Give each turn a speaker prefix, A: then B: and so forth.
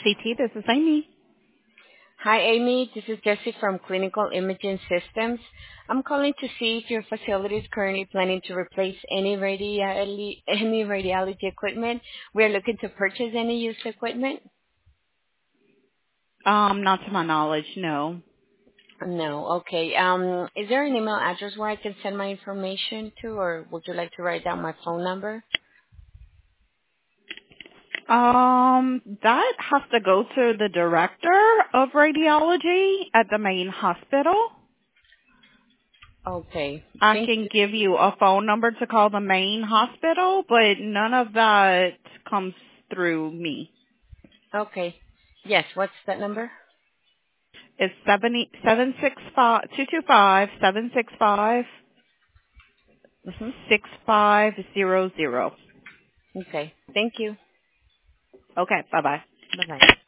A: CT, this is Amy.
B: Hi, Amy. This is Jessie from Clinical Imaging Systems. I'm calling to see if your facility is currently planning to replace any radiology equipment. We are looking to purchase any used equipment.
A: Not to my knowledge, no.
B: No. Okay. Is there an email address where I can send my information to, or would you like to write down my phone number?
A: That has to go to the director of radiology at the main hospital.
B: Okay.
A: I
B: Thank
A: can
B: you.
A: give you a phone number to call the main hospital, but none of that comes through me.
B: Okay. Yes. What's that number?
A: It's 765
B: Mhm.
A: 6500.
B: Okay. Thank you.
A: Okay, bye-bye.
B: Bye bye.